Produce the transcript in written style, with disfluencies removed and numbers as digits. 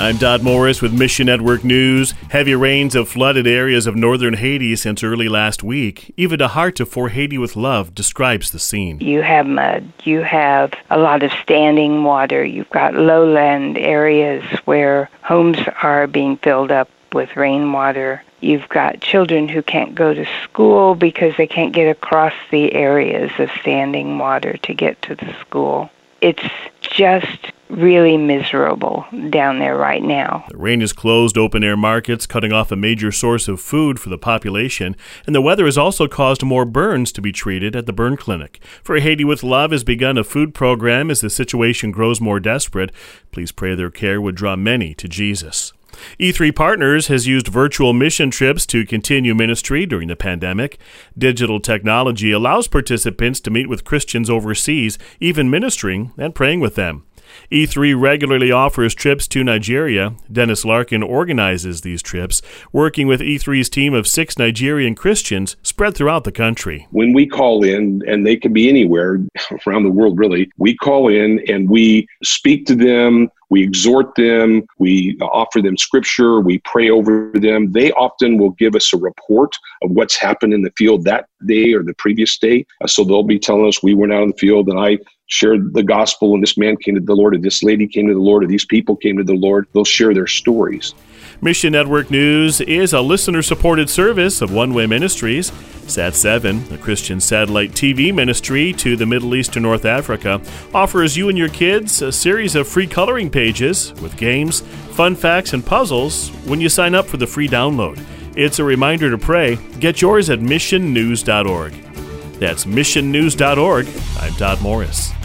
I'm Dodd Morris with Mission Network News. Heavy rains have flooded areas of northern Haiti since early last week. Eva DeHart of For Haiti with Love describes the scene. You have mud. You have a lot of standing water. You've got lowland areas where homes are being filled up with rainwater. You've got children who can't go to school because they can't get across the areas of standing water to get to the school. It's just really miserable down there right now. The rain has closed open-air markets, cutting off a major source of food for the population, and the weather has also caused more burns to be treated at the burn clinic. For Haiti with Love has begun a food program as the situation grows more desperate. Please pray their care would draw many to Jesus. E3 Partners has used virtual mission trips to continue ministry during the pandemic. Digital technology allows participants to meet with Christians overseas, even ministering and praying with them. E3 regularly offers trips to Nigeria. Dennis Larkin organizes these trips, working with E3's team of 6 Nigerian Christians spread throughout the country. When we call in, and they can be anywhere around the world really, we call in and we speak to them, we exhort them, we offer them scripture, we pray over them. They often will give us a report of what's happened in the field that day or the previous day. So they'll be telling us, we went out in the field and I shared the gospel and this man came to the Lord, or this lady came to the Lord, or these people came to the Lord. They'll share their stories. Mission Network News is a listener-supported service of One Way Ministries. Sat7, a Christian satellite TV ministry to the Middle East and North Africa, offers you and your kids a series of free coloring pages with games, fun facts, and puzzles when you sign up for the free download. It's a reminder to pray. Get yours at missionnews.org. That's missionnews.org. I'm Dodd Morris.